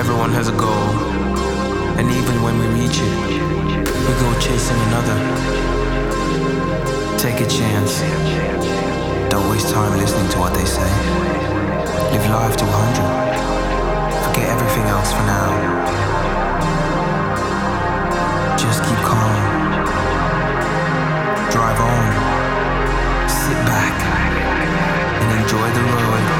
Everyone has a goal, and even when we reach it, we go chasing another. Take a chance. Don't waste time listening to what they say. Live life to 100. Forget everything else for now. Just keep calm. Drive on. Sit back and enjoy the road.